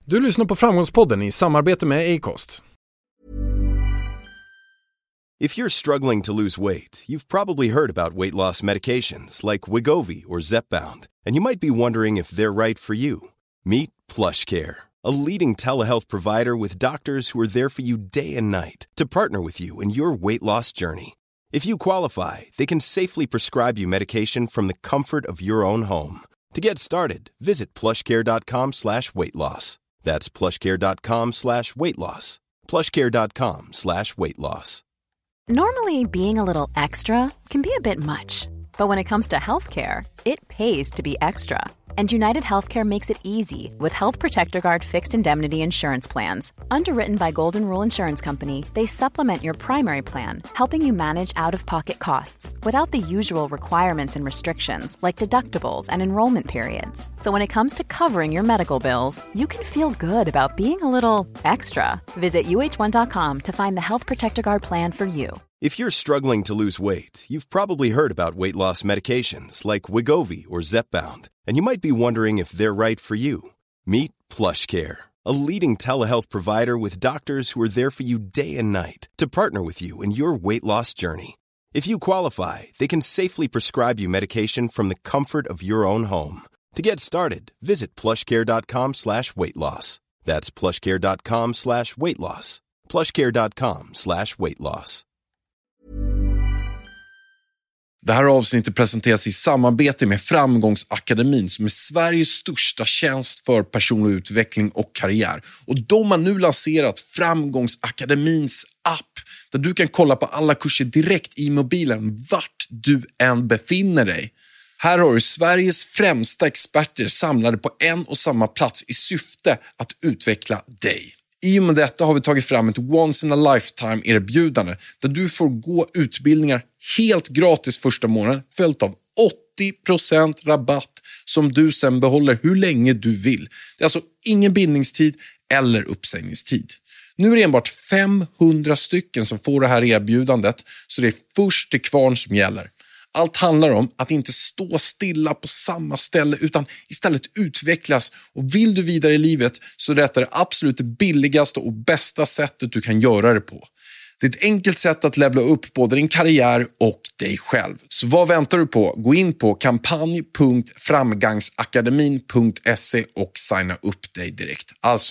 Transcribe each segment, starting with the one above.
Du lyssnar på Framgångspodden i samarbete med Acast. If you're struggling to lose weight, you've probably heard about weight loss medications like Wegovy or Zepbound, and you might be wondering if they're right for you. Meet PlushCare, a leading telehealth provider with doctors who are there for you day and night to partner with you in your weight loss journey. If you qualify, they can safely prescribe you medication from the comfort of your own home. To get started, visit plushcare.com/weightloss. That's plushcare.com/weightloss. plushcare.com/weightloss. Normally, being a little extra can be a bit much, but when it comes to healthcare, it pays to be extra. And United Healthcare makes it easy with Health Protector Guard fixed indemnity insurance plans. Underwritten by Golden Rule Insurance Company, they supplement your primary plan, helping you manage out-of-pocket costs without the usual requirements and restrictions like deductibles and enrollment periods. So when it comes to covering your medical bills, you can feel good about being a little extra. Visit uh1.com to find the Health Protector Guard plan for you. If you're struggling to lose weight, you've probably heard about weight loss medications like Wegovy or Zepbound, and you might be wondering if they're right for you. Meet PlushCare, a leading telehealth provider with doctors who are there for you day and night to partner with you in your weight loss journey. If you qualify, they can safely prescribe you medication from the comfort of your own home. To get started, visit plushcare.com/weightloss. That's plushcare.com/weightloss. plushcare.com/weightloss. Det här avsnittet presenteras i samarbete med Framgångsakademin som är Sveriges största tjänst för personlig utveckling och karriär. Och de har nu lanserat Framgångsakademins app där du kan kolla på alla kurser direkt i mobilen vart du än befinner dig. Här har du Sveriges främsta experter samlade på en och samma plats i syfte att utveckla dig. I och med detta har vi tagit fram ett once in a lifetime erbjudande där du får gå utbildningar helt gratis första månaden följt av 80% rabatt som du sen behåller hur länge du vill. Det är alltså ingen bindningstid eller uppsägningstid. Nu är det enbart 500 stycken som får det här erbjudandet så det är först till kvarn som gäller. Allt handlar om att inte stå stilla på samma ställe utan istället utvecklas. Och vill du vidare i livet så är detta det absolut billigaste och bästa sättet du kan göra det på. Det är ett enkelt sätt att levla upp både din karriär och dig själv. Så vad väntar du på? Gå in på kampanj.framgangsakademin.se och signa upp dig direkt. Alltså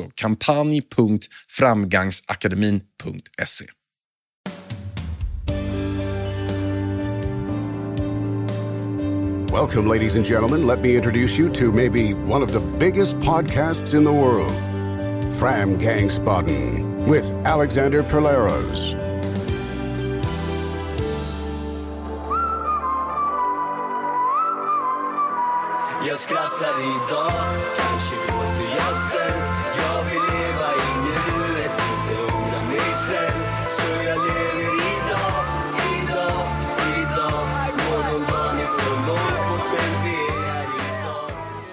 kampanj.framgangsakademin.se. Welcome, ladies and gentlemen. Let me introduce you to maybe one of the biggest podcasts in the world, Framgangspodden, with Alexander Perleros. Jag skrattar idag, kanske går till jazzen. Jag vill leva i nuet, inte ångra mig sen. Så jag lever idag. Morgondagen är för långt, men vi är här idag.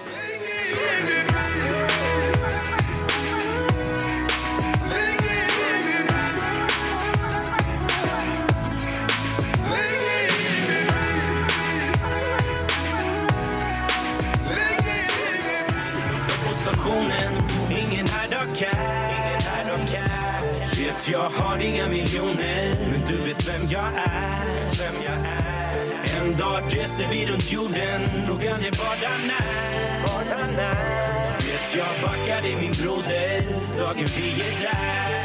Ingen här de kan. Vet jag har inga miljoner, men du vet vem jag är. En dag reser vi runt jorden, frågan är var den är. Vet jag backar i min broder, dagen vi är där.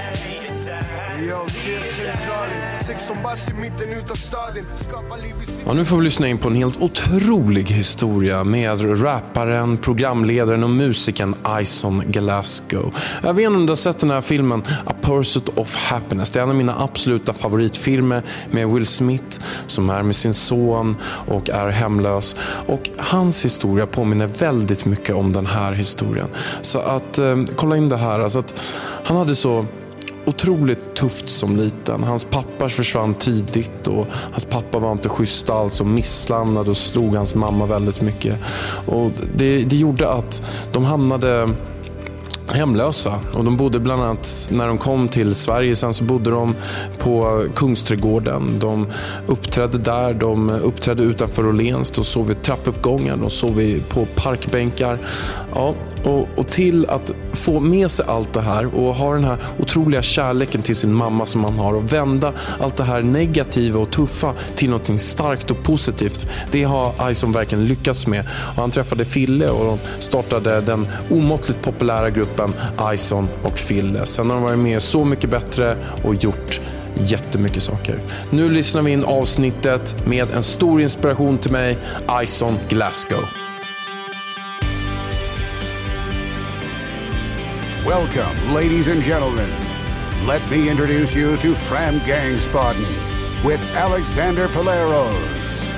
Ja, nu får vi lyssna in på en helt otrolig historia med rapparen, programledaren och musikern Ison Glasgow. Jag vet inte om du har sett den här filmen A Pursuit of Happiness. Det är en av mina absoluta favoritfilmer med Will Smith som är med sin son och är hemlös. Och hans historia påminner väldigt mycket om den här historien. Så att kolla in det här. Alltså att han hade så otroligt tufft som liten. Hans pappa försvann tidigt och hans pappa var inte schysst alls och misshandlade och slog hans mamma väldigt mycket. Och det gjorde att de hamnade hemlösa. Och de bodde bland annat, när de kom till Sverige sen så bodde de på Kungsträdgården. De uppträdde där, de uppträdde utanför Åhléns. De sov vid trappuppgångar, de sov på parkbänkar. Ja, och till att få med sig allt det här och ha den här otroliga kärleken till sin mamma som man har och vända allt det här negativa och tuffa till något starkt och positivt. Det har Ison verkligen lyckats med. Och han träffade Fille och de startade den omåttligt populära gruppen Ison och Fille. Sen har de varit med Så mycket bättre och gjort jättemycket saker. Nu lyssnar vi in avsnittet med en stor inspiration till mig, Ison Glasgow. Welcome, ladies and gentlemen. Let me introduce you to Framgangsbaden with Alexander Paleros.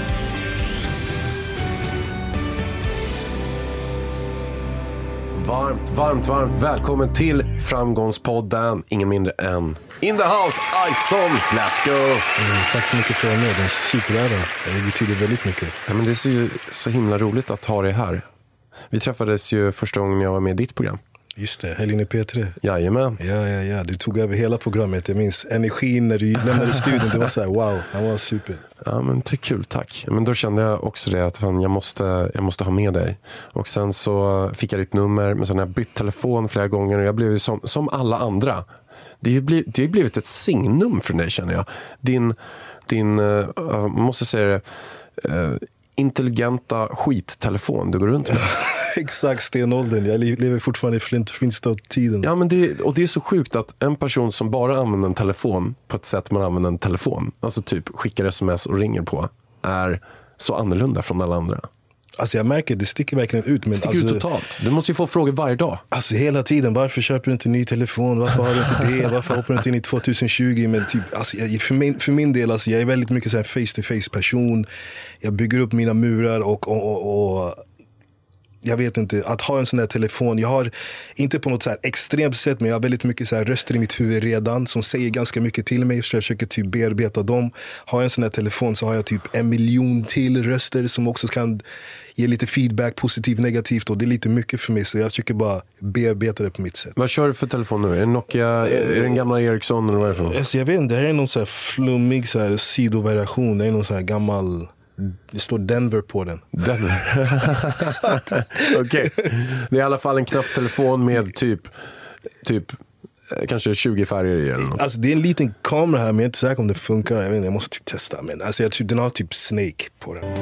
Varmt välkommen till Framgångspodden. Ingen mindre än In the House, Ison Glasgow. Tack så mycket för att vara med. Det är superära. Det betyder väldigt mycket. Ja, men det är ju så himla roligt att ha dig här. Vi träffades ju första gången jag var med i ditt program. Just det, Helgen i P3. Jajamän. Ja. Du tog över hela programmet. Jag minns energin när du lämnade studion. Det var så här, wow, han var super. Ja, men det är kul, tack. Men då kände jag också det att fan, jag måste ha med dig. Och sen så fick jag ditt nummer. Men sen har jag bytt telefon flera gånger. Och jag blev ju som alla andra. Det har blivit ett signum för dig, känner jag. Din måste säga det, intelligenta skittelefon du går runt med. Exakt, stenåldern. Jag lever fortfarande i Flintstone-tiden. Ja, men det är så sjukt att en person som bara använder en telefon på ett sätt man använder en telefon, alltså typ skickar sms och ringer på, är så annorlunda från alla andra. Alltså jag märker, det sticker verkligen ut. Men sticker ut totalt. Du måste ju få frågor varje dag. Alltså hela tiden, varför köper du inte en ny telefon? Varför har du inte det? Varför hoppar du inte in i 2020? Men typ, alltså, för min del, alltså, jag är väldigt mycket så här face-to-face person. Jag bygger upp mina murar och jag vet inte, att ha en sån här telefon, jag har inte på något så här extremt sätt, men jag har väldigt mycket så här röster i mitt huvud redan som säger ganska mycket till mig, så jag försöker typ bearbeta dem. Har jag en sån här telefon så har jag typ 1 miljon till röster som också kan ge lite feedback, positivt, negativt, och det är lite mycket för mig, så jag försöker bara bearbeta det på mitt sätt. Vad kör du för telefon nu? Är det Nokia, är det en gamla Ericsson eller vad är det för? Alltså jag vet inte, det här är någon så här flummig så här sidovariation, det är någon så här gammal. Det står Denver på den. Denver. Okej. Det är i alla fall en knapptelefon med typ kanske 20 färger i eller något. Alltså det är en liten kamera här, men jag är inte säker om det funkar. Jag vet inte, jag måste typ testa. Men alltså den har typ Snake på den.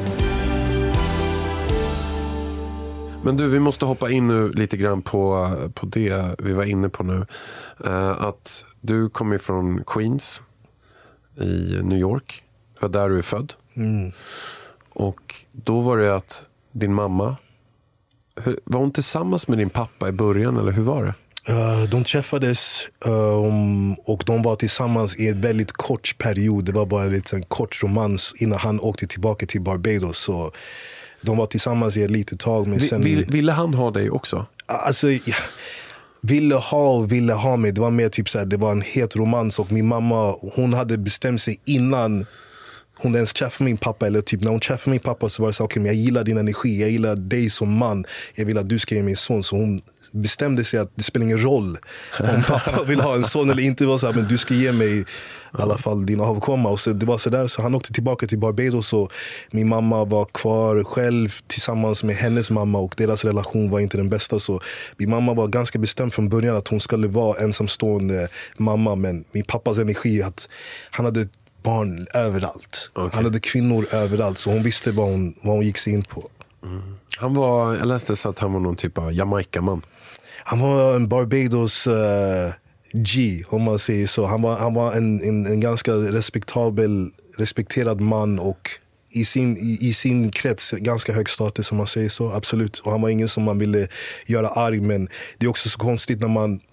Men du, vi måste hoppa in nu lite grann på det vi var inne på nu. Att du kommer från Queens i New York. Det var där du är född. Mm. Och då var det att din mamma, var hon tillsammans med din pappa i början, eller hur var det? De träffades och de var tillsammans i en väldigt kort period. Det var bara en kort romans innan han åkte tillbaka till Barbados. Så de var tillsammans i ett litet tag. Men sen... Ville han ha dig också? Alltså, ja. Ville ha mig. Det var mer typ så här, det var en het romans, och min mamma, hon hade bestämt sig innan hon ens träffade min pappa, eller typ när hon träffade min pappa så var det så, okej, men jag gillar din energi, jag gillar dig som man, jag vill att du ska ge mig en son. Så hon bestämde sig att det spelar ingen roll om pappa vill ha en son eller inte, var så här, men du ska ge mig i alla fall din avkomma. Och så det var så där, så han åkte tillbaka till Barbados, och min mamma var kvar själv tillsammans med hennes mamma, och deras relation var inte den bästa. Så min mamma var ganska bestämd från början att hon skulle vara ensamstående mamma, men min pappas energi, att han hade barn överallt. Okay. Han hade kvinnor överallt, så hon visste vad hon gick sig in på. Mm. Jag läste så att han var någon typ av Jamaica-man. Han var en Barbados G, om man säger så. Han var en ganska respekterad man, och i sin krets ganska hög status, som man säger så, absolut. Och han var ingen som man ville göra arg, men det är också så konstigt när man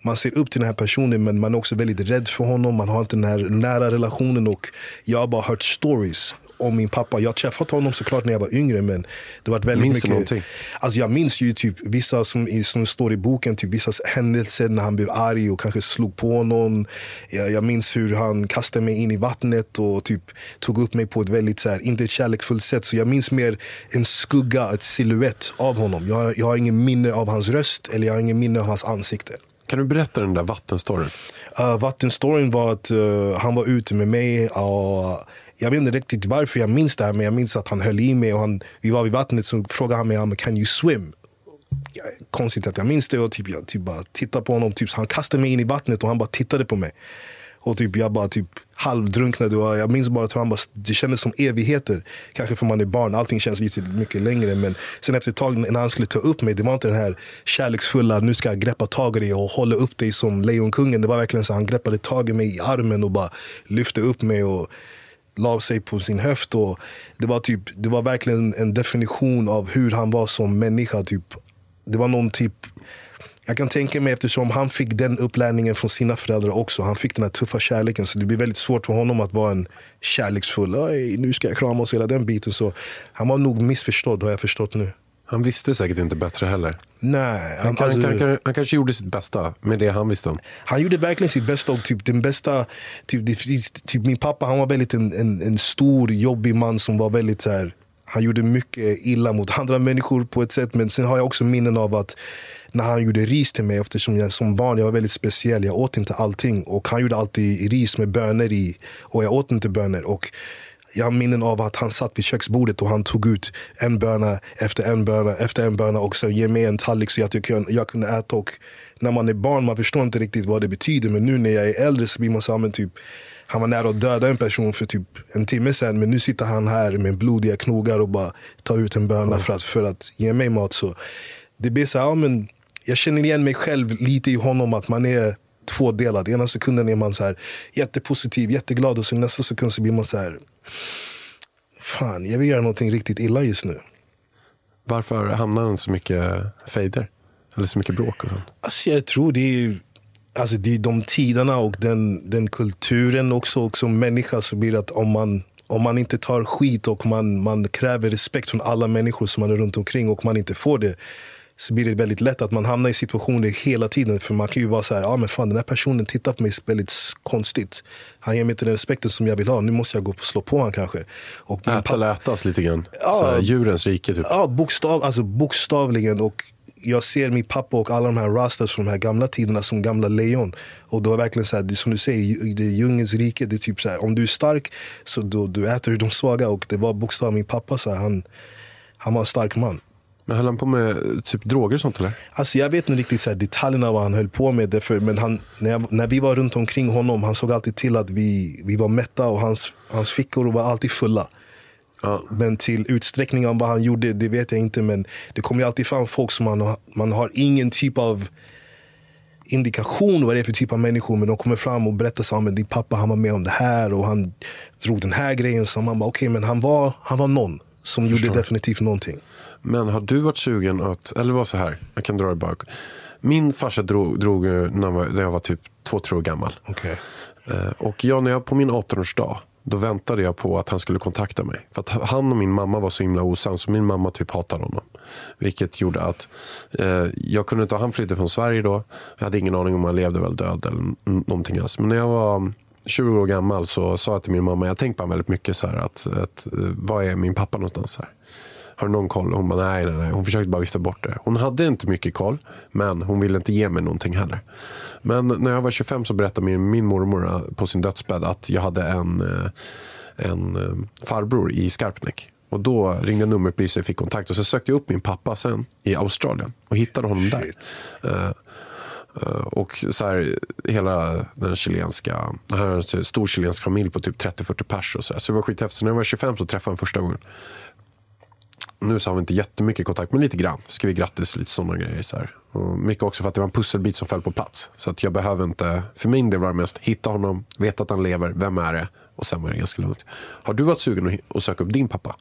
man ser upp till den här personen, men man är också väldigt rädd för honom. Man har inte den här nära relationen, och jag har bara hört stories om min pappa. Jag träffade honom såklart när jag var yngre, men det var väldigt mycket. Någonting? Alltså jag minns ju typ vissa som står i boken, typ vissa händelser när han blev arg och kanske slog på någon. Jag minns hur han kastade mig in i vattnet och typ tog upp mig på ett väldigt så här, inte ett kärleksfullt sätt. Så jag minns mer en skugga, ett silhuett av honom. Jag har ingen minne av hans röst, eller jag har ingen minne av hans ansikte. Kan du berätta den där vattenstoryn? Vattenstoryn var att han var ute med mig, och jag vet inte riktigt varför jag minns det här, men jag minns att han höll i mig, och vi var vid vattnet, så frågade han mig, can you swim? Konstigt att jag minns det, och jag bara tittade på honom, typ, så han kastade mig in i vattnet och han bara tittade på mig. Och typ, jag bara halvdrunknade, och jag minns bara att det kändes som evigheter. Kanske för man är barn, allting känns lite mycket längre. Men sen efter ett tag när han skulle ta upp mig, det var inte den här kärleksfulla, nu ska jag greppa tag i dig och hålla upp dig som lejonkungen. Det var verkligen så han greppade tag i mig i armen och bara lyfte upp mig och la sig på sin höft. Och det var verkligen en definition av hur han var som människa. Typ. Det var någon typ... Jag kan tänka mig, eftersom han fick den upplärningen från sina föräldrar också. Han fick den här tuffa kärleken, så det blir väldigt svårt för honom att vara en kärleksfull. Nu ska jag krama oss, hela den biten. Så han var nog missförstådd, har jag förstått nu. Han visste säkert inte bättre heller. Nej. Han kanske gjorde sitt bästa med det han visste om. Han gjorde verkligen sitt bästa, och typ den bästa... Typ min pappa, han var väldigt en stor, jobbig man som var väldigt så här... Han gjorde mycket illa mot andra människor på ett sätt. Men sen har jag också minnen av att när han gjorde ris till mig, eftersom jag som barn, jag var väldigt speciell. Jag åt inte allting, och han gjorde alltid ris med bönor i, och jag åt inte bönor. Och jag har minnen av att han satt vid köksbordet och han tog ut en böna efter en böna efter en böna och så ge mig en tallrik så att jag kunde äta. Och när man är barn, man förstår inte riktigt vad det betyder, men nu när jag är äldre så blir man så, men typ, han var nära att döda en person för typ en timme sedan, men nu sitter han här med blodiga knogar och bara tar ut en böna för att ge mig mat. Så det blir så här, men jag känner igen mig själv lite i honom, att man är tvådelad. Ena sekunden är man så här jättepositiv, jätteglad, och så nästa sekund så blir man så här, fan, jag vill göra någonting riktigt illa just nu. Varför hamnar han så mycket fejder? Eller så mycket bråk och sånt? Alltså jag tror det är de tiderna och den kulturen också. Och som människa så blir det att om man inte tar skit och man kräver respekt från alla människor som man är runt omkring, och man inte får det, så blir det väldigt lätt att man hamnar i situationer hela tiden. För man kan ju vara så här, men fan, den här personen tittar på mig väldigt konstigt. Han ger mig inte den respekten som jag vill ha. Nu måste jag gå och slå på han kanske. Och ätas lite grann. Ja, djurens rike typ. Ja, bokstavligen. Och jag ser min pappa och alla de här rastas från de här gamla tiderna som gamla lejon. Och då är verkligen så här, det som du säger, det är djungens rike. Det är typ så här, om du är stark så du äter du de svaga. Och det var bokstavligen min pappa så här, han var en stark man. Men höll han på med typ droger och sånt eller? Alltså jag vet inte riktigt så här, detaljerna vad han höll på med. Därför, men när vi var runt omkring honom, han såg alltid till att vi var mätta, och hans fickor var alltid fulla. Ja. Men till utsträckning av vad han gjorde, det vet jag inte. Men det kommer ju alltid fram folk som man har ingen typ av indikation vad det är för typ av människor, men de kommer fram och berättar så, men din pappa, han var med om det här och han drog den här grejen. Så man bara, okej, men han var någon som gjorde definitivt någonting. Men har du varit sugen att, eller var så här, jag kan dra det bak. Min farsa drog när jag var typ 2-3 år gammal. Okay. Och när jag på min 18-årsdag, då väntade jag på att han skulle kontakta mig. För att han och min mamma var så himla osams, så min mamma typ hatade honom. Vilket gjorde att jag kunde inte, han flydde från Sverige då. Jag hade ingen aning om han levde väl död eller någonting alls. Men när jag var 20 år gammal så sa jag till min mamma, jag tänkte på väldigt mycket så här att vad är min pappa någonstans här? Har du någon koll? Hon bara nej. Hon försökte bara vifta bort det. Hon hade inte mycket koll, men hon ville inte ge mig någonting heller. Men när jag var 25 så berättade min mormor på sin dödsbädd att jag hade en farbror i Skarpnäck. Och då ringde nummerpolisen och fick kontakt. Och så sökte jag upp min pappa sen i Australien och hittade honom där. Och så här, hela den chilenska, det här är en stor chilensk familj på typ 30-40 pers och så där. Så det var skithäftigt. Så när jag var 25 så träffade jag första gången. Nu så har vi inte jättemycket kontakt, men lite grann. Ska vi grattis, lite sådana grejer så här. Och mycket också för att det var en pusselbit som föll på plats. Så att jag behöver inte, för min del var det mest hitta honom, veta att han lever, vem är det? Och sen var det ganska lugnt. Har du varit sugen att söka upp din pappa?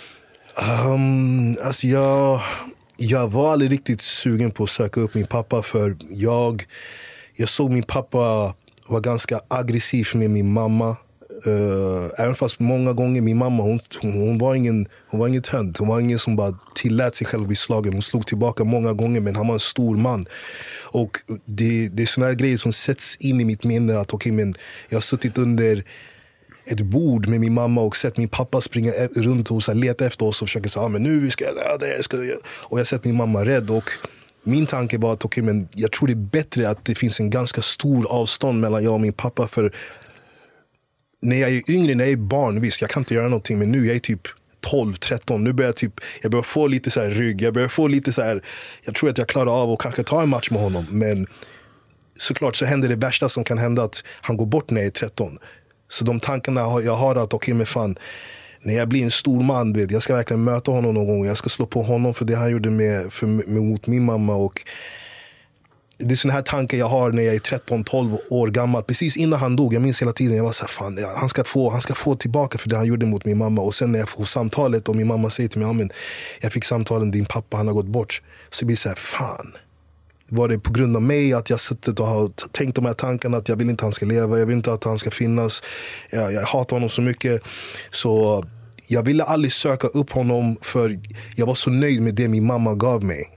Alltså jag var aldrig riktigt sugen på att söka upp min pappa, för jag jag såg min pappa var ganska aggressiv med min mamma. Även fast många gånger min mamma hon var ingen tönt. Hon var ingen som bara tillät sig själv bli slagen. Hon slog tillbaka många gånger, men han var en stor man. Och det är såna här grejer som sätts in i mitt minne. Att men jag har suttit under ett bord med min mamma och sett min pappa springa runt och så här, leta efter oss och försöka säga men nu ska jag det. Och jag har sett min mamma rädd. Och min tanke var att men jag tror det är bättre att det finns en ganska stor avstånd mellan jag och min pappa. För när jag är yngre, när jag är barn, visst, jag kan inte göra någonting. Men nu jag är typ 12-13, nu börjar jag börjar få lite så här rygg. Jag börjar få lite så här, jag tror att jag klarar av att kanske ta en match med honom. Men såklart så händer det värsta som kan hända, att han går bort när jag är 13. Så de tankarna jag har att men fan, när jag blir en stor man, jag ska verkligen möta honom någon gång. Jag ska slå på honom för det han gjorde mot min mamma. Och det är sån här tankar jag har när jag är 13-12 år gammal. Precis innan han dog, jag minns hela tiden, jag var så här, fan, han ska få tillbaka för det han gjorde mot min mamma. Och sen när jag får samtalet och min mamma säger till mig, men jag fick samtalen, din pappa, han har gått bort. Så blir det så här, fan. Var det på grund av mig att jag suttit och har tänkt de här tankarna att jag vill inte att han ska leva, jag vill inte att han ska finnas. Jag hatar honom så mycket. Så jag ville aldrig söka upp honom, för jag var så nöjd med det min mamma gav mig.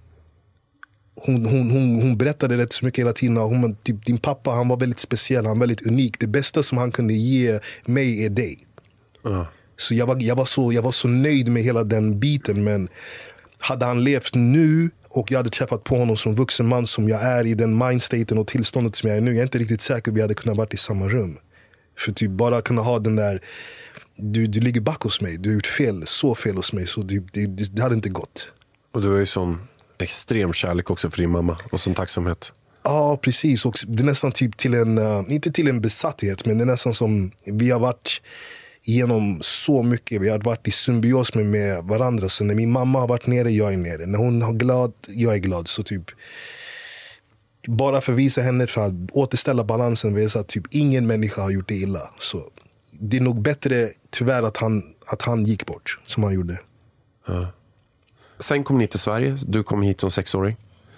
Hon berättade rätt så mycket hela tiden. Typ, din pappa, han var väldigt speciell, han var väldigt unik. Det bästa som han kunde ge mig är dig. Så jag var så nöjd med hela den biten. Men hade han levt nu och jag hade träffat på honom som vuxen man som jag är, i den mindstaten och tillståndet som jag är nu, jag är inte riktigt säker att vi hade kunnat varit i samma rum. För typ bara kunna ha den där, du ligger back hos mig, du har gjort fel, så fel hos mig, så det hade inte gått. Och du har ju sån extrem kärlek också för din mamma och sån tacksamhet. Ja, precis. Och det är nästan typ till inte till en besatthet, men det är nästan som vi har varit genom så mycket. Vi har varit i symbios med varandra. Så när min mamma har varit nere, jag är nere. När hon har glad, jag är glad. Så typ bara för att visa henne, för att återställa balansen, visa att typ ingen människa har gjort det illa. Så det är nog bättre tyvärr att han gick bort som han gjorde. Ja. Sen kom ni till Sverige. Du kom hit som 6-åring.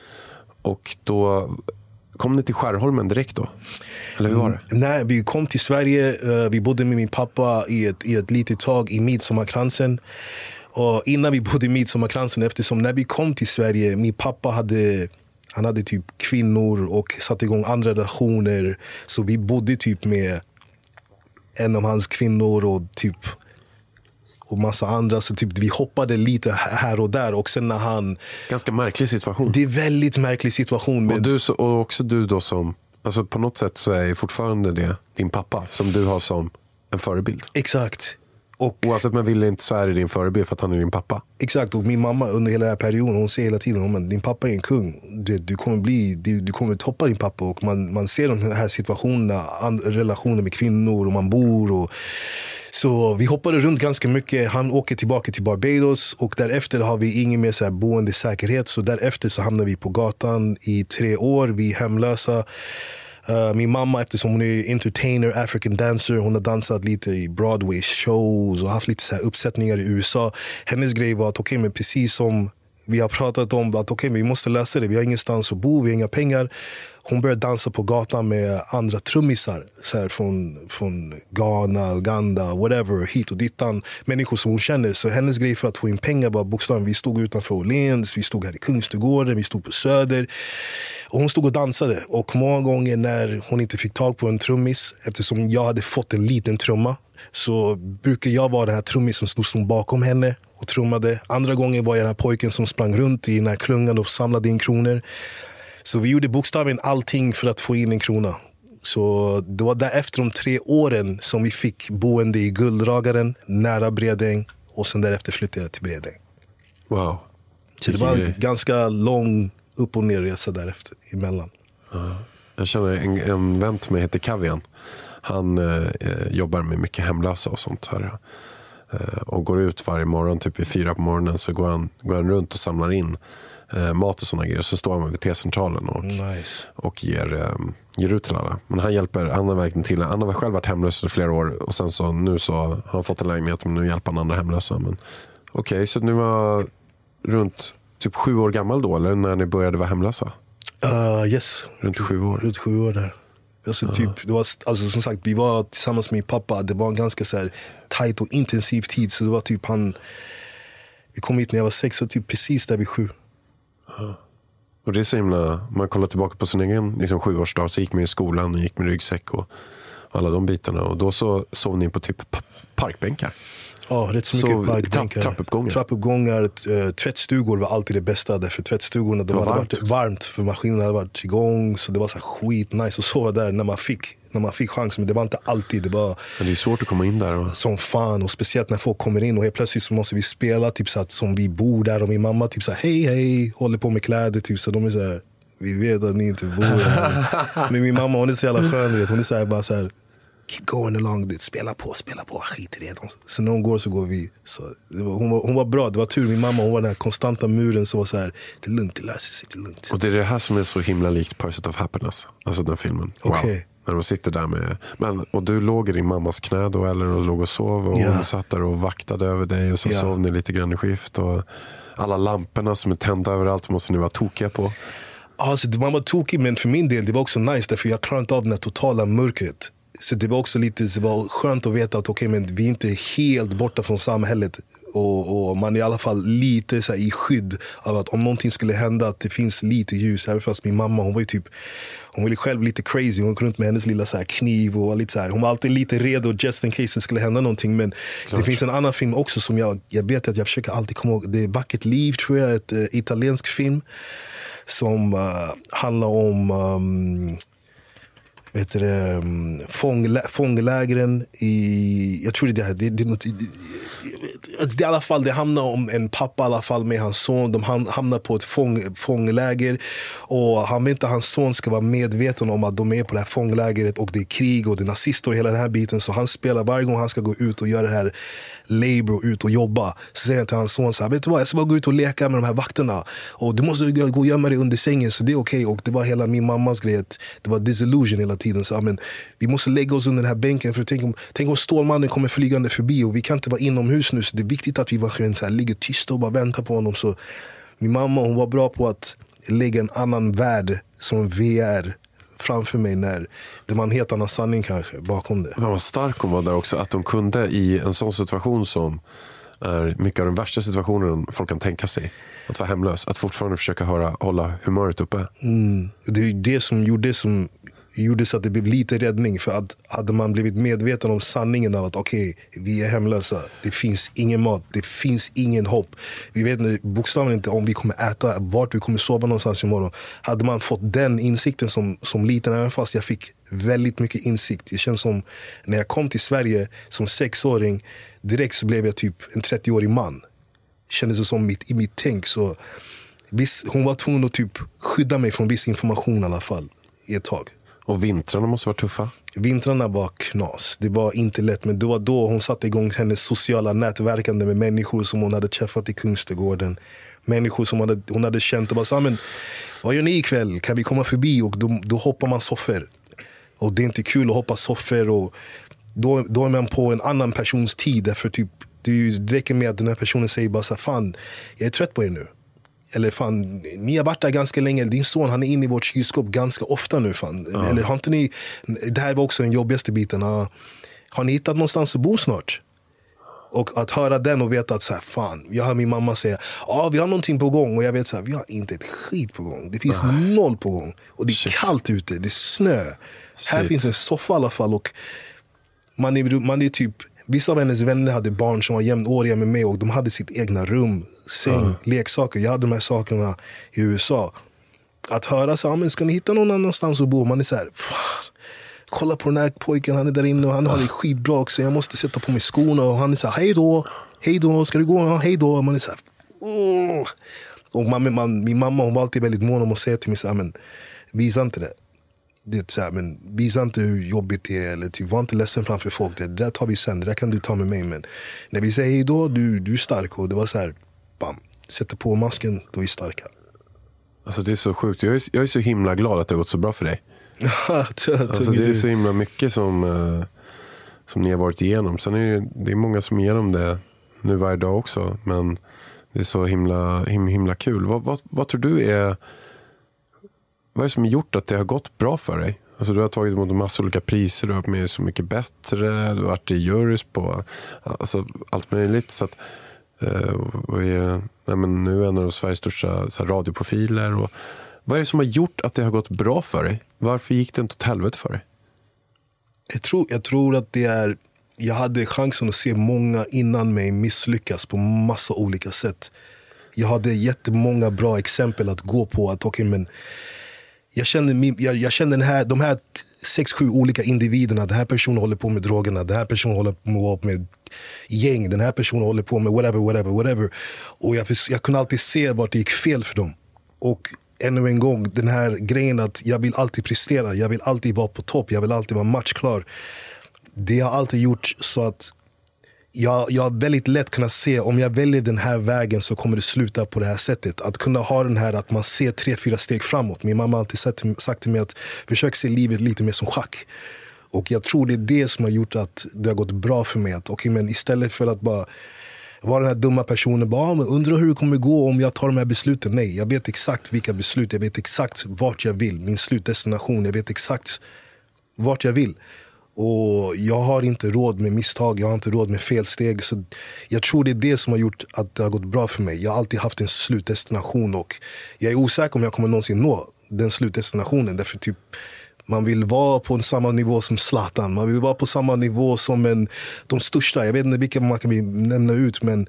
Och då kom ni till Skärholmen direkt då? Eller hur var det? Nej, vi kom till Sverige. Vi bodde med min pappa i ett litet tag i Midsommarkransen. Och innan vi bodde i Midsommarkransen, eftersom när vi kom till Sverige, min pappa hade typ kvinnor och satte igång andra relationer. Så vi bodde typ med en av hans kvinnor och typ och massa andra, så typ vi hoppade lite här och där. Och sen när han... Ganska märklig situation. Det är väldigt märklig situation. Och också du då som... Alltså på något sätt så är ju fortfarande det din pappa som du har som en förebild. Exakt. Och oavsett man vill inte, så är det din förebild för att han är din pappa. Exakt, och min mamma under hela den här perioden, hon säger hela tiden, din pappa är en kung. Du kommer toppa din pappa. Och man ser de här situationerna, relationer med kvinnor och man bor och... Så vi hoppade runt ganska mycket. Han åker tillbaka till Barbados och därefter har vi ingen mer så här boende säkerhet. Så därefter så hamnar vi på gatan i 3 år. Vi är hemlösa. Min mamma, eftersom hon är entertainer, African dancer, hon har dansat lite i Broadway shows och haft lite så här uppsättningar i USA. Hennes grej var att men precis som vi har pratat om, att vi måste lösa det. Vi har ingenstans att bo, vi har inga pengar. Hon började dansa på gatan med andra trummisar så här, från Ghana, Uganda, whatever, hit och dittan. Människor som hon känner. Så hennes grej för att få in pengar var bokstavligen, vi stod utanför Åhléns, vi stod här i Kungsträdgården, vi stod på Söder. Och hon stod och dansade. Och många gånger när hon inte fick tag på en trummis, eftersom jag hade fått en liten trumma, så brukar jag vara den här trummisen som stod bakom henne och trummade. Andra gånger var jag den här pojken som sprang runt i den här klungan och samlade in kronor. Så vi gjorde bokstavligen allting för att få in en krona. Så det var därefter de 3 åren som vi fick boende i Gulddragaren, nära Bredäng. Och sen därefter flyttade jag till Bredäng. Wow. Så det var en ganska lång upp- och nerresa därefter emellan. Jag känner en vän till mig heter Kavian. Han jobbar med mycket hemlösa och sånt här. Och går ut varje morgon, typ vid 4 på morgonen, så går han runt och samlar in mat och såna grejer. Så står han vid T-centralen och ger ut till alla. Men han hjälper, han har verkligen till. Han har själv varit hemlös i flera år och sen så nu så har han fått en lägenhet, men nu hjälper han andra hemlösa. Men okej, så nu var runt typ 7 år gammal då, eller när ni började vara hemlösa? Yes. Runt 7 år? Runt 7 år där. Alltså, typ, det var, alltså, som sagt, vi var tillsammans med min pappa. Det var en ganska så här tajt och intensiv tid. Så det var typ vi kom hit när jag var 6 och typ precis där vid 7. Och det är så himla, man kollar tillbaka på sin egen liksom 7-årsdag, så gick man i skolan och gick med ryggsäck och alla de bitarna. Och då så sov ni på typ parkbänkar. Ja, rätt så mycket parkbänkar. Trappuppgångar, tvättstugor var alltid det bästa. Därför tvättstugorna, det hade varit varmt för maskinen hade varit igång. Så det var så här skitnice att sova där när man fick chansen. Men det var inte alltid. Men det är svårt att komma in där. Som fan, och speciellt när folk kommer in och helt plötsligt så måste vi spela typ så att som vi bor där och min mamma typ så här, hej, håller på med kläder typ, så de är så här, vi vet att ni inte bor här. Men min mamma, hon är så jävla skön, vet. Hon är så här, bara så här, keep going along, spela på, skit i det. Så när hon går så går vi. Så hon var bra, det var tur. Min mamma, hon var den här konstanta muren som var så här, det är lugnt, det löser sig, det är lugnt. Och det är det här som är så himla likt Pursuit of Happiness, alltså den filmen. Wow. Okay. När de sitter där med, och du låg i din mammas knä då, eller och låg och sov, och hon satt där och vaktade över dig, och så sov ni lite grann i skift, och alla lamporna som är tända överallt måste ni vara tokiga på. Alltså, man var tokig, men för min del det var också nice, därför jag klarade inte av den här totala mörkret. Så det var också det var skönt att veta att men vi är inte helt borta från samhället, och man är i alla fall lite så här i skydd av att om någonting skulle hända, att det finns lite ljus. Även fast min mamma, hon var ju själv lite crazy. Hon gick runt med hennes lilla så här kniv och lite så här. Hon var alltid lite redo just in case det skulle hända någonting. Men det finns en annan film också som jag vet att jag försöker alltid komma ihåg. Det är Bucket Liv, tror jag, ett italiensk film som handlar om fånglägren i, jag tror det i alla fall, det hamnar om en pappa i alla fall med hans son. De hamnar på ett fångläger, och han vet inte att hans son ska vara medveten om att de är på det här fånglägret, och det är krig och det är nazister och hela den här biten. Så han spelar varje gång han ska gå ut och göra det här labor, ut och jobba, så säger han till hans son så här, vet du vad, jag ska bara gå ut och leka med de här vakterna, och du måste gå och gömma dig under sängen, så det är okej. Och det var hela min mammas grej, det var disillusion hela tiden. Så men vi måste lägga oss under den här bänken, för tänk om Stålmannen kommer flygande förbi, och vi kan inte vara inomhus nu, så det är viktigt att vi verkligen så här ligger tysta och bara väntar på honom. Så min mamma, hon var bra på att lägga en annan värld som VR framför mig, när det var en helt annan sanning kanske bakom det. Man var stark hon var där också, att de kunde i en sån situation som är mycket av den värsta situationen folk kan tänka sig, att vara hemlös, att fortfarande försöka hålla humöret uppe. Det är det som gjorde så att det blev lite räddning, för att hade man blivit medveten om sanningen av att vi är hemlösa, det finns ingen mat, det finns ingen hopp, vi vet bokstavligen inte om vi kommer äta, vart vi kommer sova någonstans imorgon. Hade man fått den insikten som liten, även fast jag fick väldigt mycket insikt, det känns som när jag kom till Sverige som 6-åring, direkt så blev jag typ en 30-årig man. Kändes det som i mitt tänk. Så hon var tvungen att typ skydda mig från viss information i alla fall i ett tag. Och vintrarna måste vara tuffa? Vintrarna var knas. Det var inte lätt, men det var då hon satte igång hennes sociala nätverkande med människor som hon hade träffat i Kungsträdgården. Människor som hon hade känt och bara sa, men vad gör ni ikväll? Kan vi komma förbi? Och då hoppar man soffor. Och det är inte kul att hoppa soffor, och då är man på en annan persons tid. Därför typ, det räcker med att den här personen säger bara så här, fan, jag är trött på er nu. Eller fan, ni har varit där ganska länge. Din son, han är inne i vårt kylskåp ganska ofta nu. Fan. Eller har inte ni, det här var också den jobbigaste biten. Har ni hittat någonstans att bo snart? Och att höra den och veta att så här, fan, jag hör min mamma säga, vi har någonting på gång. Och jag vet så här, vi har inte ett skit på gång. Det finns noll på gång. Och det är kallt ute, det är snö. Här finns en soffa i alla fall. Och man är typ, vissa av hennes vänner hade barn som var jämnåriga med mig, och de hade sitt egna rum, säng, leksaker. Jag hade de här sakerna i USA. Att höra så här, men ska ni hitta någon annanstans att bo? Man är så här, fan, kolla på den här pojken, han är där inne och han har det skitbra också. Jag måste sätta på mig skorna, och han är så här, hej då, ska du gå? Ja, hej då. Man är så här, Och min mamma, hon var alltid väldigt mån om att säga till mig så här, men visa inte det. Det är så här, men visa inte hur jobbigt det är, eller typ, var inte ledsen framför folk. Det där tar vi sen, det där kan du ta med mig. Men när vi säger hej då, du är stark. Och det var så här, bam, sätter på masken, då är vi starka. Alltså det är så sjukt, jag är så himla glad att det har gått så bra för dig. Alltså det är så himla mycket som ni har varit igenom. Sen är det är många som är igenom det nu varje dag också. Men det är så himla kul. Vad tror du är är det som har gjort att det har gått bra för dig? Alltså du har tagit emot en massa olika priser, du har varit med Så mycket bättre, du har varit i jurys på alltså, allt möjligt. Så att, nu är en av Sveriges största så här, radioprofiler. Och, vad är det som har gjort att det har gått bra för dig? Varför gick det inte åt helvete för dig? Jag tror att det är... Jag hade chansen att se många innan mig misslyckas på massa olika sätt. Jag hade jättemånga bra exempel att gå på. Att, jag kände de här 6-7 olika individerna. Den här personen håller på med drogerna. Den här personen håller på med gäng. Den här personen håller på med whatever. Och jag kunde alltid se vart det gick fel för dem. Och ännu en gång, den här grejen att jag vill alltid prestera. Jag vill alltid vara på topp. Jag vill alltid vara matchklar. Det har alltid gjort så att jag har väldigt lätt kunnat se om jag väljer den här vägen så kommer det sluta på det här sättet. Att kunna ha den här att man ser 3-4 steg framåt. Min mamma har alltid sagt till mig att försök se livet lite mer som schack. Och jag tror det är det som har gjort att det har gått bra för mig. Att, men istället för att bara vara den här dumma personen, men undrar hur det kommer gå om jag tar de här besluten. Nej, jag vet exakt vilka beslut, jag vet exakt vart jag vill. Min slutdestination, jag vet exakt vart jag vill. Och jag har inte råd med misstag, jag har inte råd med felsteg. Så jag tror det är det som har gjort att det har gått bra för mig. Jag har alltid haft en slutdestination och jag är osäker om jag kommer någonsin nå den slutdestinationen. Därför man vill vara på samma nivå som Zlatan. Man vill vara på samma nivå som de största. Jag vet inte vilka man kan nämna ut, men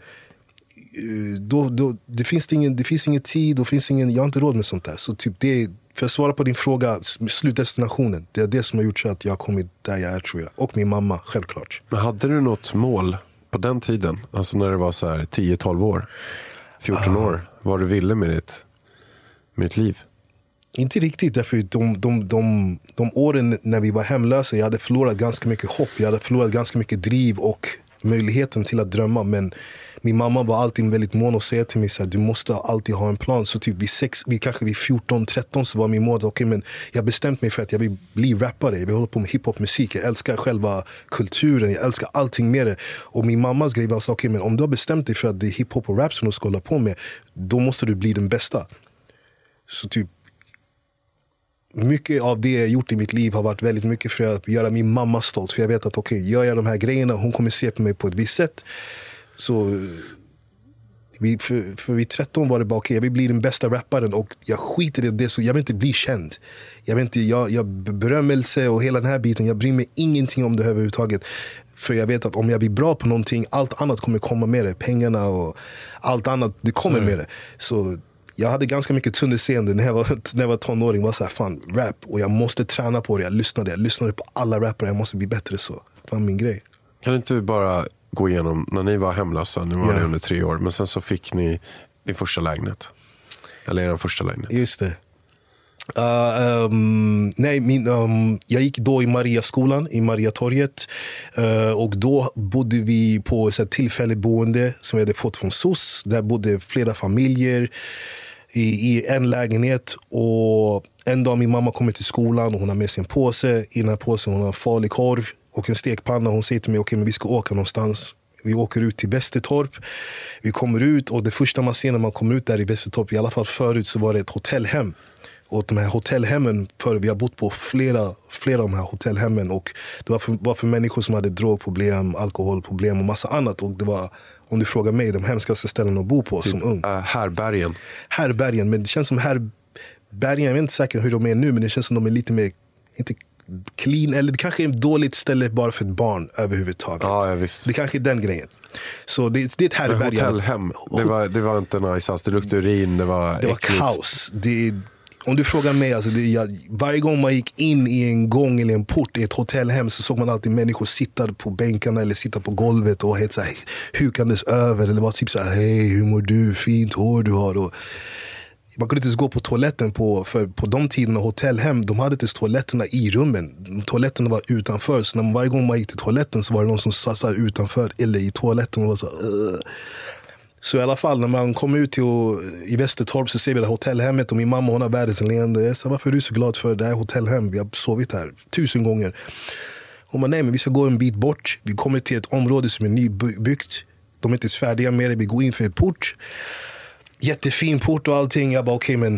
det finns ingen tid, jag har inte råd med sånt där. Så för att svara på din fråga, slutdestinationen, det är det som har gjort så att jag har kommit där jag är, tror jag. Och min mamma, självklart. Men hade du något mål på den tiden? Alltså när det var så här 10-12 år, 14 år, vad du ville med ditt liv? Inte riktigt, därför de åren när vi var hemlösa, jag hade förlorat ganska mycket hopp, jag hade förlorat ganska mycket driv och möjligheten till att drömma. Men min mamma var alltid väldigt mån och säga till mig så här, du måste alltid ha en plan. Så vid 14-13 så var min mål, men jag bestämt mig för att jag vill bli rappare, jag vill hålla på med hiphopmusik, jag älskar själva kulturen, jag älskar allting med det. Och min mammas grej var så men om du har bestämt dig för att det är hiphop och rap som du ska hålla på med, då måste du bli den bästa. Så mycket av det jag gjort i mitt liv har varit väldigt mycket för att göra min mamma stolt. För jag vet att gör jag de här grejerna, hon kommer se på mig på ett visst sätt. Så vid 13 var det bara jag vill bli den bästa rapparen och jag skiter i det, så jag vill inte bli känd. Jag berömmelse och hela den här biten, jag bryr mig ingenting om det överhuvudtaget. För jag vet att om jag blir bra på någonting, allt annat kommer komma med det. Pengarna och allt annat, det kommer med det. Så jag hade ganska mycket tunnelseende när jag var tonåring. Var så här, fan, rap. Och jag måste träna på det. Jag lyssnade på alla rappare. Jag måste bli bättre, så. Fan, min grej. Kan inte vi bara gå igenom, när ni var hemlösa, nu var ni under 3 år, men sen så fick ni din första lägenhet. Eller er första lägenhet. Just det. Jag gick då i Mariaskolan i Mariatorget, och då bodde vi på ett tillfälligt boende som vi hade fått från SOS. Där bodde flera familjer i en lägenhet, och en dag min mamma kommer till skolan och hon har med sig en påse. I den här påsen hon har farlig korv och en stekpanna. Hon säger till mig, men vi ska åka någonstans. Vi åker ut till Västertorp. Vi kommer ut, och det första man ser när man kommer ut där i Västertorp, i alla fall förut, så var det ett hotellhem. Och de här hotellhemmen, vi har bott på flera av de här hotellhemmen, och det var för människor som hade drogproblem, alkoholproblem och massa annat. Och det var, om du frågar mig, de hemskaste ställen att bo på som ung. Härbergen, men det känns som Härbergen, jag vet inte säkert hur de är nu, men det känns som de är lite mer, inte clean, eller det kanske är ett dåligt ställe bara för ett barn överhuvudtaget. Ja, visst. Det kanske är den grejen. Så det är ett Härbergen. Hotellhem, det var inte nice, alltså, det luktade urin, det var kaos. Om du frågar mig, alltså varje gång man gick in i en gång eller en port i ett hotellhem, så såg man alltid människor sitta på bänkarna eller sitta på golvet och helt så här hukandes över, eller var typ så här, hej, hur mår du, fint hår du har. Och man kunde inte ens gå på toaletten för på de tiderna hotellhem, de hade inte toaletterna i rummen. Toaletterna var utanför, så varje gång man gick till toaletten så var det någon som satt utanför eller i toaletten och var så Så i alla fall, när man kom ut i Västertorp, så ser vi det hotellhemmet, och min mamma, hon har världens leende. Jag sa, varför är du så glad för det här hotellhem? Vi har sovit här 1000 gånger. Hon bara, nej, men vi ska gå en bit bort. Vi kommer till ett område som är nybyggt. De är inte färdiga med det. Vi går in för en port. Jättefin port och allting. Jag bara, okej, men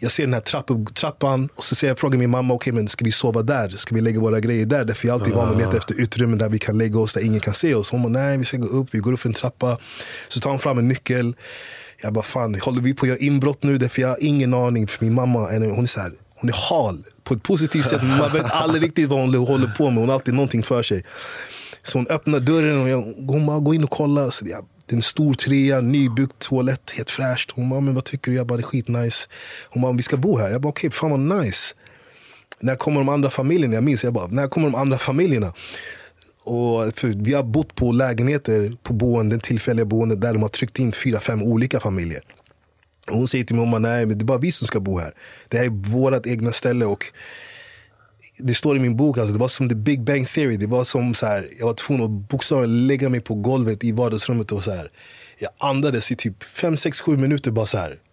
jag ser den här trappan och så frågar min mamma, okej, men ska vi sova där? Ska vi lägga våra grejer där? Därför jag alltid van att leta efter utrymmen där vi kan lägga oss, där ingen kan se oss. Hon bara, nej, vi ska gå upp. Vi går upp för en trappa. Så tar hon fram en nyckel. Jag bara, fan, håller vi på att göra inbrott nu? Därför jag har ingen aning. För min mamma, hon är så här, hon är hal på ett positivt sätt. Man vet aldrig riktigt vad hon håller på med. Hon har alltid någonting för sig. Så hon öppnar dörren och hon bara, gå in och kolla. Så det är en stor trea, nybyggd toalett, helt fräscht. Hon bara, men vad tycker du? Jag bara, det är skitnice. Hon bara, vi ska bo här. Jag bara, okej, fan vad nice. När kommer de andra familjerna? Jag minns, jag bara, när kommer de andra familjerna? Och vi har bott på lägenheter på boenden, tillfälliga boenden, där de har tryckt in 4-5 olika familjer. Och hon säger till mig, nej, men det är bara vi som ska bo här. Det här är vårt egna ställe. Och det står i min bok, alltså, det var som the Big Bang Theory. Det var som så här, jag var tvungen att bokstavligen lägga mig på golvet i vardagsrummet och så här. Jag andades i typ 5-6-7 minuter bara så här.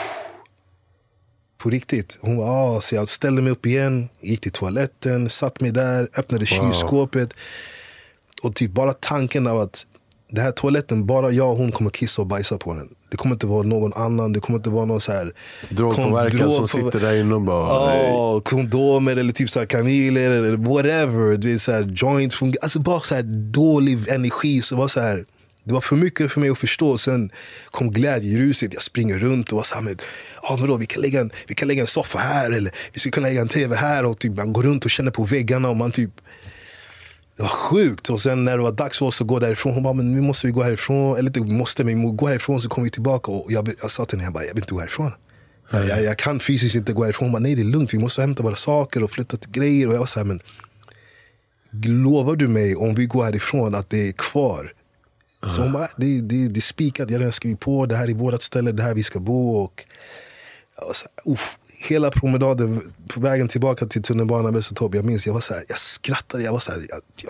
På riktigt. Hon var, så jag ställde mig upp igen, gick till toaletten, satt mig där, öppnade kylskåpet. Och typ bara tanken av att det här toaletten, bara jag och hon kommer kissa och bajsa på den. Det kommer inte vara någon annan, det kommer inte vara någon så här drogpåverkad som sitter där inne och bara kondomer eller typ så här kanyler eller whatever, du vet, så här joint, alltså bara så här dålig energi. Så var så här, det var för mycket för mig att förstå. Sen kom glädjeruset, jag springer runt och var så här med, men då, vi kan lägga en soffa här, eller vi ska kunna lägga en tv här, och typ man går runt och känner på väggarna och man typ, det var sjukt. Och sen när det var dags för oss att gå därifrån, hon bara, men nu måste vi gå härifrån. Eller inte måste, men vi gå härifrån så kommer vi tillbaka. Och jag sa till henne, jag vill inte gå härifrån. Jag kan fysiskt inte gå härifrån. Hon bara, nej, det är lugnt, vi måste hämta våra saker och flytta till grejer. Och jag var så här, men lovar du mig om vi går härifrån att det är kvar? Så hon bara, det är spikat, jag redan skrivit på, det här är vårt ställe, det här vi ska bo. Och jag var så här, hela promenaden på vägen tillbaka till tunnelbanan Västertorp, jag minns, jag var så här, jag skrattade, jag var så här,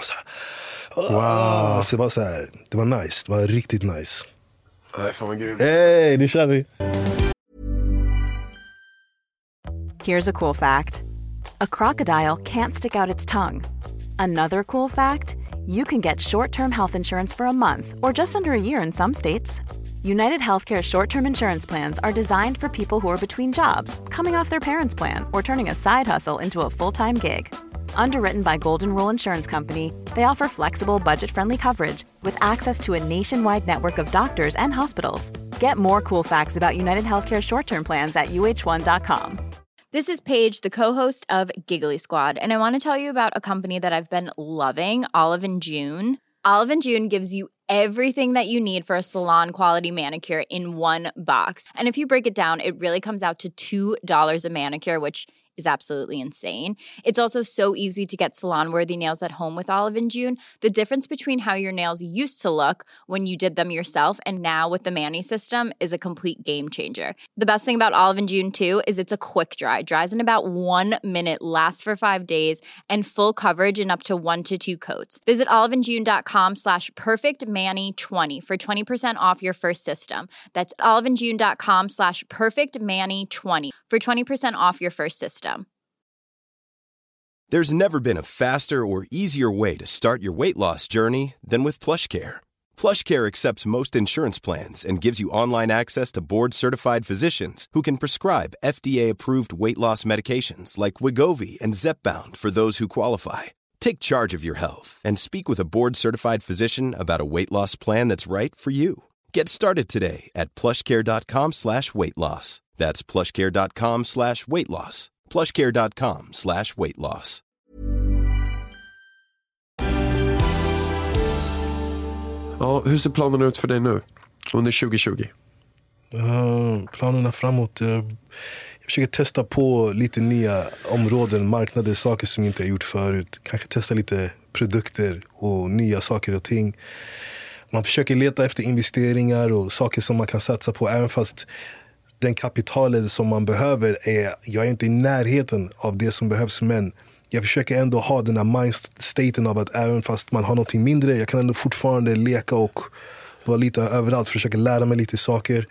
wow. Så det var så här, det var nice, det var riktigt nice. Nej, fan vad grymt. Hej, nu kör vi. Here's a cool fact. A crocodile can't stick out its tongue. Another cool fact, you can get short-term health insurance for a month or just under a year in some states. United Healthcare short-term insurance plans are designed for people who are between jobs, coming off their parents' plan, or turning a side hustle into a full-time gig. Underwritten by Golden Rule Insurance Company, they offer flexible, budget-friendly coverage with access to a nationwide network of doctors and hospitals. Get more cool facts about United Healthcare short-term plans at uh1.com. This is Paige, the co-host of Giggly Squad, and I want to tell you about a company that I've been loving, Olive & June. Olive & June gives you everything that you need for a salon-quality manicure in one box. And if you break it down, it really comes out to $2 a manicure, which is absolutely insane. It's also so easy to get salon-worthy nails at home with Olive & June. The difference between how your nails used to look when you did them yourself and now with the Mani system is a complete game changer. The best thing about Olive & June, too, is it's a quick dry. Dries in about 1 minute, lasts for 5 days, and full coverage in up to 1 to 2 coats. Visit oliveandjune.com/perfectmani20 for 20% off your first system. That's oliveandjune.com/perfectmani20 for 20% off your first system. There's never been a faster or easier way to start your weight loss journey than with PlushCare. PlushCare accepts most insurance plans and gives you online access to board-certified physicians who can prescribe FDA-approved weight loss medications like Wegovy and Zepbound for those who qualify. Take charge of your health and speak with a board-certified physician about a weight loss plan that's right for you. Get started today at plushcare.com/weightloss. That's plushcare.com/weightloss. plushcare.com/weightloss. Ja, hur ser planen ut för dig nu under 2020? Planerna framåt, jag försöker testa på lite nya områden, marknader, saker som jag inte har gjort förut. Kanske testa lite produkter och nya saker och ting. Man försöker leta efter investeringar och saker som man kan satsa på, även fast den kapitalet som man behöver jag är inte i närheten av det som behövs, men jag försöker ändå ha den här mindstaten av att även fast man har någonting mindre, jag kan ändå fortfarande leka och vara lite överallt, försöka lära mig lite saker.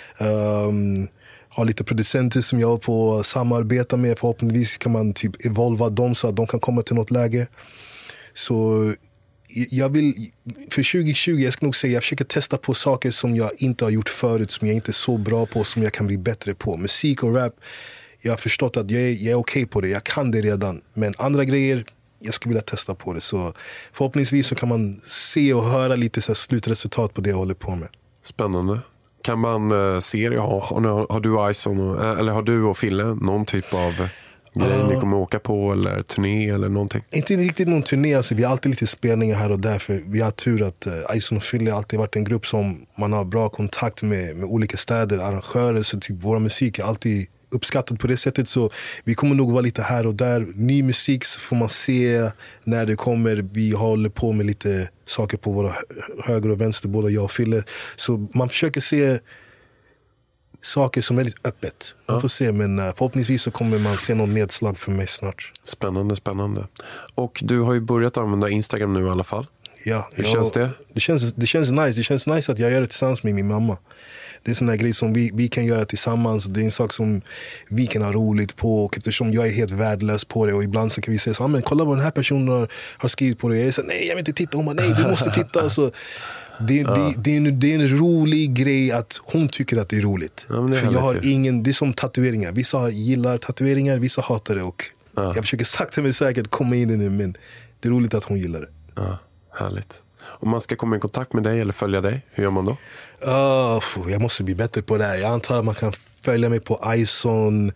Ha lite producenter som jag har på att samarbeta med, förhoppningsvis kan man typ evolva dem så att de kan komma till något läge. Så jag vill, för 2020, jag ska nog säga, jag försöker testa på saker som jag inte har gjort förut, som jag inte är så bra på, som jag kan bli bättre på. Musik och rap, jag har förstått att jag är okej på det. Jag kan det redan. Men andra grejer, jag skulle vilja testa på det. Så förhoppningsvis så kan man se och höra lite så här slutresultat på det jag håller på med. Spännande. Kan man se det? Har du och Ison, eller har du och Fille någon typ av grej ni kommer åka på, eller turné eller någonting? Inte riktigt någon turné, alltså, vi har alltid lite spelningar här och där, för vi har tur att Ison och Fille har alltid varit en grupp som man har bra kontakt med olika städer, arrangörer, så typ vår musik är alltid uppskattad på det sättet, så vi kommer nog vara lite här och där. Ny musik så får man se när det kommer. Vi håller på med lite saker på våra höger och vänster, både jag och Fille, så man försöker se saker som är lite öppet. Man får se, men förhoppningsvis så kommer man se någon nedslag för mig snart. Spännande. Och du har ju börjat använda Instagram nu i alla fall. Ja, hur känns det? Det känns nice. Det känns nice att jag gör det tillsammans med min mamma. Det är sån här grej som vi kan göra tillsammans. Det är en sak som vi kan ha roligt på. Och eftersom jag är helt värdelös på det, och ibland så kan vi säga så, men kolla vad den här personen har skrivit på det. Jag är så, nej jag vill inte titta. Hon bara, nej du måste titta. Så det är en rolig grej att hon tycker att det är roligt. Ja, det är för jag har ingen, det är som tatueringar. Vissa gillar tatueringar, vissa hatar det. Och jag försöker sakta men säkert komma in i det, men det är roligt att hon gillar det. Ja, härligt. Om man ska komma i kontakt med dig eller följa dig, hur gör man då? Jag måste bli bättre på det här. Jag antar att man kan följa mig på Ison_Cal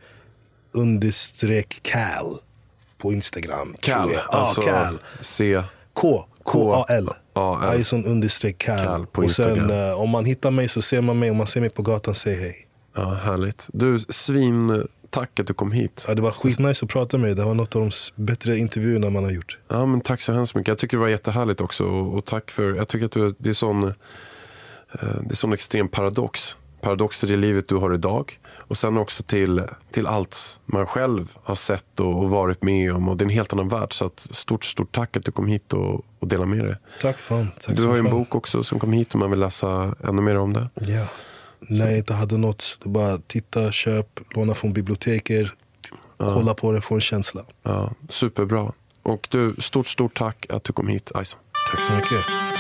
på Instagram. Cal, alltså Cal. K-A-L. Ison_Cal på Instagram. Och sen om man hittar mig så ser man mig. Om man ser mig på gatan, säg hej. Ja, härligt. Du, tack att du kom hit. Ja, det var skitnice att prata med dig. Det var något av de bättre intervjuerna man har gjort. Ja, men tack så hemskt mycket. Jag tycker det var jättehärligt också. Och tack för, jag tycker att det är sån extrem paradox till det livet du har idag, och sen också till allt man själv har sett och varit med om, och det är en helt annan värld, så att stort tack att du kom hit och delade med dig. Tack fan. Tack. Du har ju en bok också som kom hit, om man vill läsa ännu mer om det. Ja. När jag inte hade något, det bara titta, köp, låna från biblioteker, kolla på det, få en känsla. Ja, superbra. Och du, stort tack att du kom hit, Ison. Tack så mycket.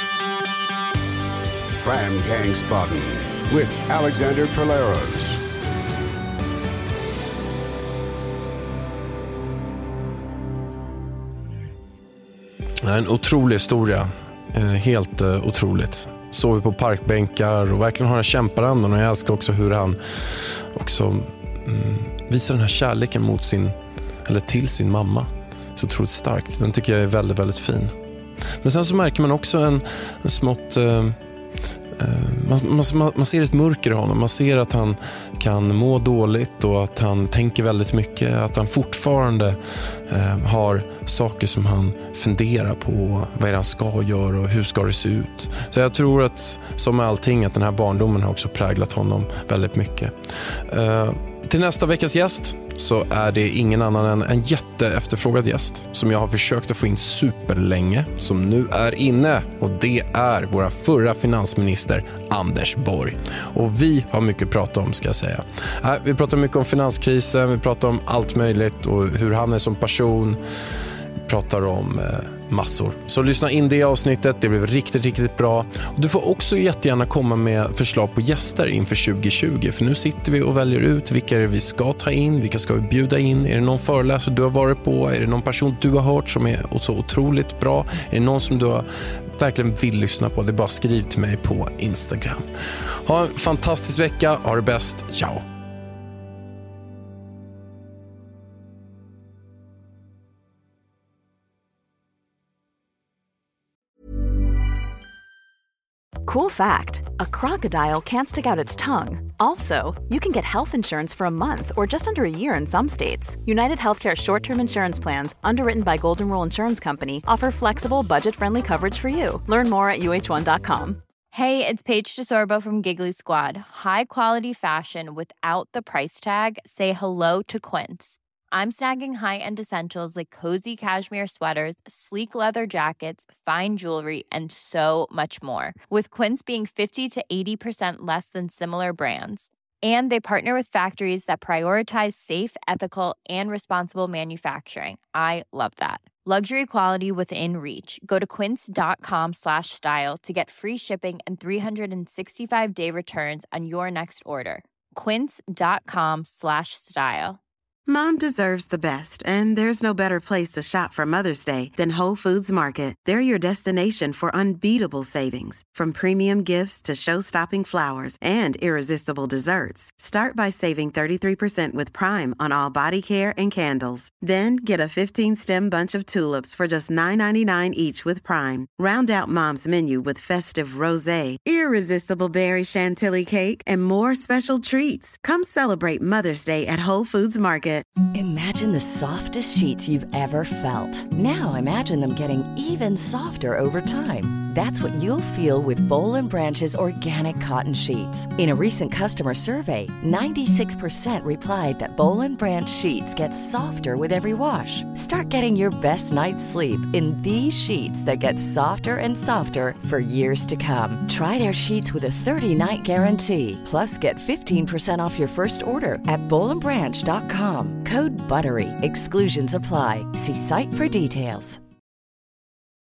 Fram Gangsbotten with Alexander Polaros. Det är en otrolig historia. Helt otroligt. Sover på parkbänkar och verkligen har en kämparandan, och jag älskar också hur han också visar den här kärleken till sin mamma. Så otroligt starkt. Den tycker jag är väldigt, väldigt fin. Men sen så märker man också en smått man ser ett mörker i honom. Man ser att han kan må dåligt och att han tänker väldigt mycket, att han fortfarande har saker som han funderar på. Vad är det han ska göra och hur ska det se ut? Så jag tror att, som med allting, att den här barndomen har också präglat honom väldigt mycket. Till nästa veckas gäst så är det ingen annan än en jätteefterfrågad gäst som jag har försökt att få in superlänge, som nu är inne, och det är våra förra finansminister Anders Borg. Och vi har mycket att prata om, ska jag säga. Vi pratar mycket om finanskrisen, vi pratar om allt möjligt och hur han är som person. Vi pratar om massor. Så lyssna in det avsnittet, det blev riktigt, riktigt bra. Och du får också jättegärna komma med förslag på gäster inför 2020, för nu sitter vi och väljer ut vilka vi ska ta in, vilka ska vi bjuda in. Är det någon föreläsare du har varit på? Är det någon person du har hört som är så otroligt bra? Är det någon som du verkligen vill lyssna på? Det är bara skriv till mig på Instagram. Ha en fantastisk vecka, ha det bäst, ciao! Cool fact, a crocodile can't stick out its tongue. Also, you can get health insurance for a month or just under a year in some states. United Healthcare short-term insurance plans, underwritten by Golden Rule Insurance Company, offer flexible, budget-friendly coverage for you. Learn more at uh1.com. Hey, it's Paige DeSorbo from Giggly Squad. High quality fashion without the price tag. Say hello to Quince. I'm snagging high-end essentials like cozy cashmere sweaters, sleek leather jackets, fine jewelry, and so much more. With Quince being 50 to 80% less than similar brands. And they partner with factories that prioritize safe, ethical, and responsible manufacturing. I love that. Luxury quality within reach. Go to quince.com/style to get free shipping and 365-day returns on your next order. Quince.com/style. Mom deserves the best, and there's no better place to shop for Mother's Day than Whole Foods Market. They're your destination for unbeatable savings, from premium gifts to show-stopping flowers and irresistible desserts. Start by saving 33% with Prime on all body care and candles. Then get a 15-stem bunch of tulips for just $9.99 each with Prime. Round out Mom's menu with festive rosé, irresistible berry chantilly cake, and more special treats. Come celebrate Mother's Day at Whole Foods Market. Imagine the softest sheets you've ever felt. Now imagine them getting even softer over time. That's what you'll feel with Boll & Branch's organic cotton sheets. In a recent customer survey, 96% replied that Boll & Branch sheets get softer with every wash. Start getting your best night's sleep in these sheets that get softer and softer for years to come. Try their sheets with a 30-night guarantee. Plus, get 15% off your first order at bollandbranch.com. Code BUTTERY. Exclusions apply. See site for details.